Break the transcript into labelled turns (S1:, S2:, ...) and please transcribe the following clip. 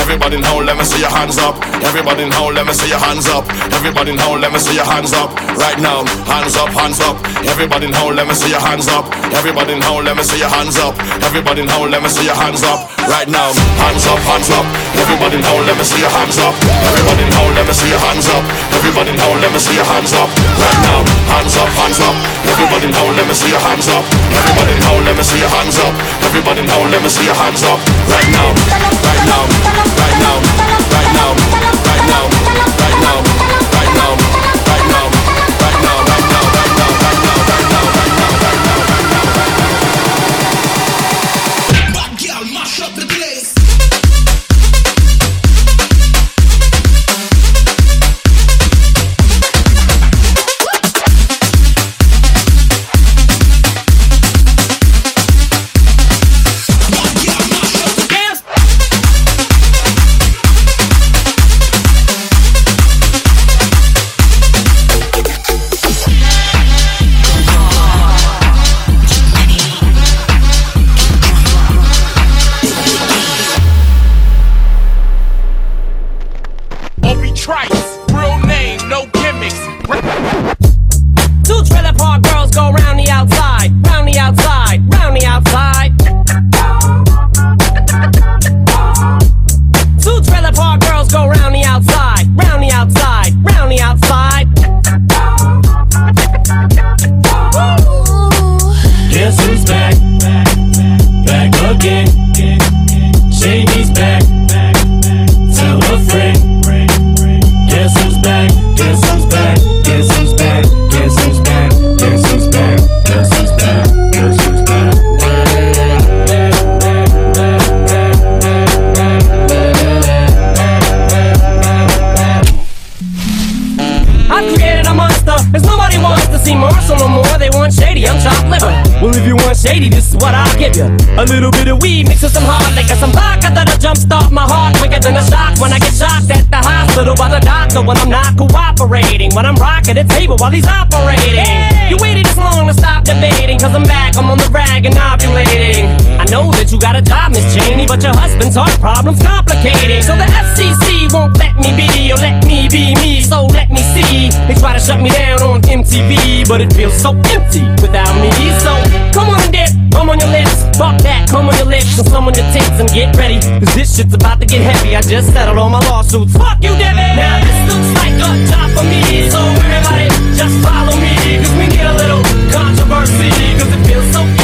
S1: Everybody now, let me see your hands up. Everybody now, let me see your hands up. Everybody now, let me see your hands up. Right now, hands up, hands up. Everybody now, let me see your hands up. Everybody now, let me see your hands up. Everybody now, let me see your hands up. Right now, hands up, hands up. Everybody now, let me see your hands up. Everybody now, let me see your hands up. Everybody now, let me see your hands up. Right now, hands up, hands up. Everybody now, let me see your hands up. Everybody now, let me see your hands up. Everybody now, let me see your hands up. Right now, right now, right now, right now, right now, right now, right now, right now, right now, right now, right now, right now, right now, right now, right now, right now. Bad girl, mash up the place.
S2: Shady, this is what I'll give you. A little bit of weed mixed with some hard liquor, some vodka that'll jumpstart my heart quicker than a shock when I get shocked at the hospital by the doctor when I'm not cooperating, when I'm rocking the table while he's operating. Hey! You waited this long to stop debating, cause I'm back, I'm on the rag and ovulating. I know that you got a job, Miss Cheney, but your husband's heart problem's complicating. So the FCC won't let me be, or let me be me, so let me see. They try to shut me down on MTV, but it feels so empty without me. So come on and dip, come on your lips, fuck that, come on your lips, and some on your tits and get ready, cause this shit's about to get heavy. I just settled all my lawsuits, fuck you, Debbie. Now this looks like a job for me, so everybody just follow me, cause we need a little controversy, cause it feels so